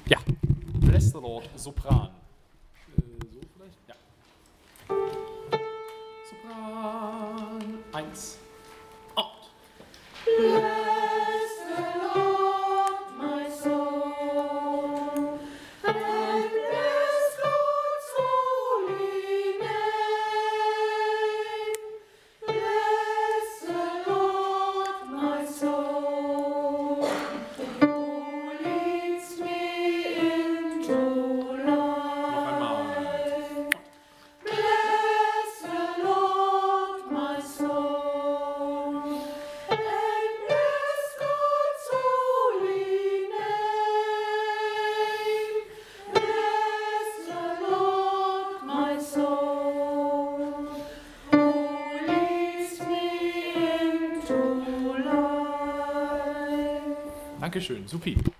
Ja. Bless the Lord, Sopran. So vielleicht? Ja. Sopran. 1. Und. Bless the Lord, my soul, and bless God's holy name. Bless the Lord, my soul, who leads me into life. Bless the Lord, my soul, and bless God's holy name. Bless the Lord, my soul, who leads me into life. Dankeschön, supi.